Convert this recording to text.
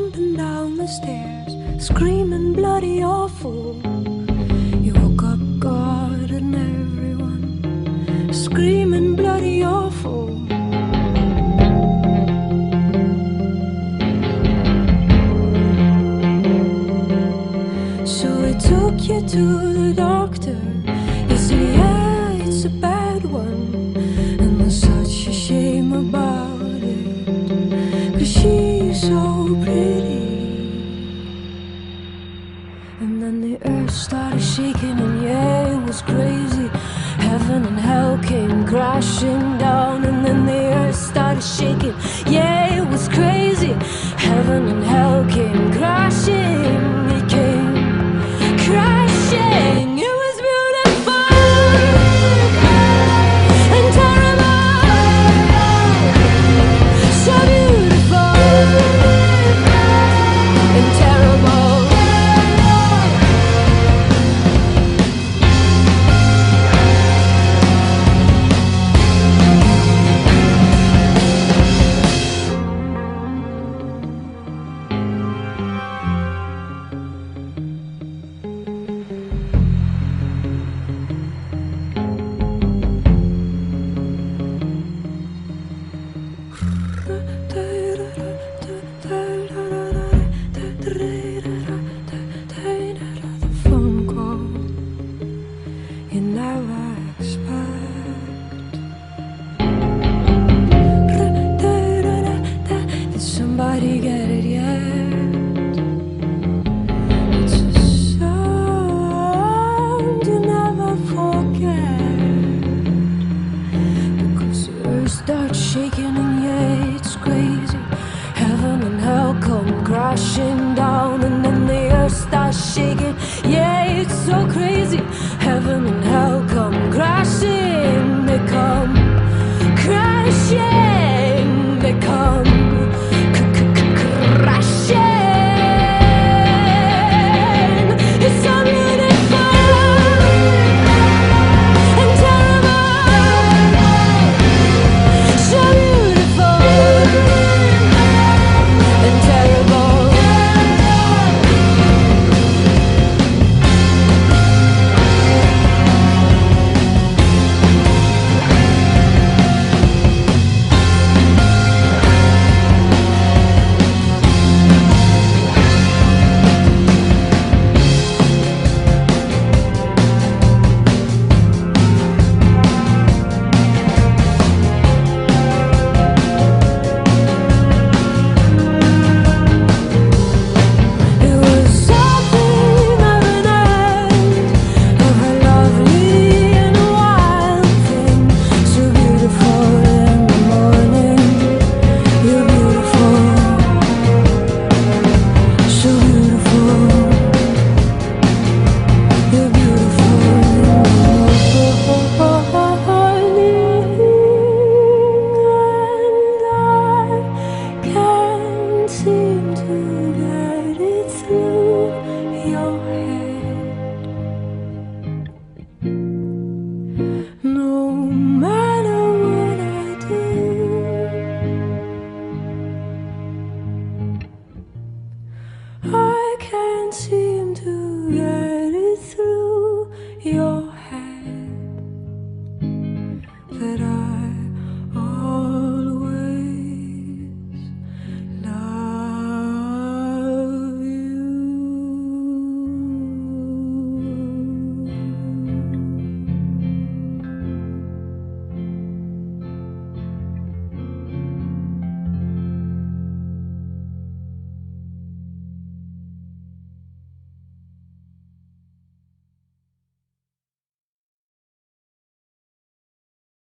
jumping down the stairs, screaming bloody awful. You woke up God and everyone, screaming bloody awful. So I took you to the doctor. He said, yeah, it's a bad one, and there's such a shame about it, 'cause she's so pretty. And then the earth started shaking, and yeah, it was crazy. Heaven and hell came crashing down, and then the earth started shaking. Yeah, it was crazy. Heaven and hell came crashing. It came crashing. It was beautiful and terrible. So beautiful and terrible. The phone call you never expect. Did somebody get it yet? It's a sound you never forget, because the earth starts shaking, and yeah, it's crazy. Heaven and hell come crashing down, and then the earth starts shaking. Yeah, it's so crazy.